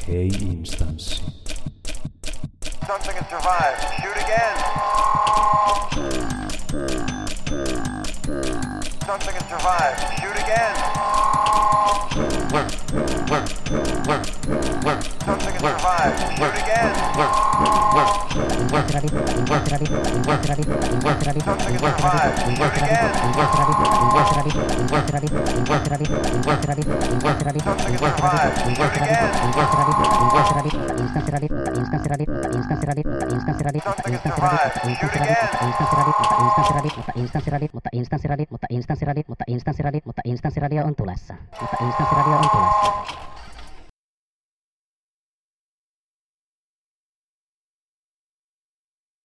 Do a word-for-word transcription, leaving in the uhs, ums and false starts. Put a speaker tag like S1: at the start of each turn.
S1: Hei instanssi.
S2: Something has survived. Shoot again. Something has survived. Shoot again. Something has survived. Shoot again. Something has survived. Shoot
S3: Mutta instanssiradio on tulessa. Mutta instanssiradio on tulessa.